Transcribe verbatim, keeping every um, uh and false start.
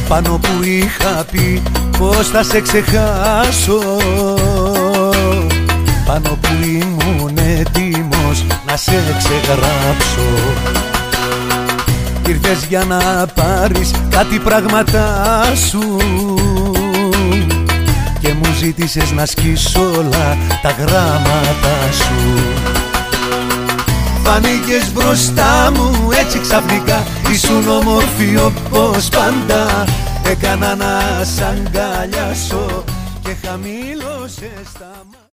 πάνω που είχα πει πως θα σε ξεχάσω, πάνω που ήμουν έτοιμος να σε ξεγράψω. Ήρθες για να πάρεις κάτι πράγματά σου και μου ζήτησες να σκίσω όλα τα γράμματα σου. Φάνηκες μπροστά μου έτσι ξαφνικά, ήσουν όμορφη όπως πάντα. Έκανα να σ' αγκαλιάσω και χαμήλωσες τα μάτια.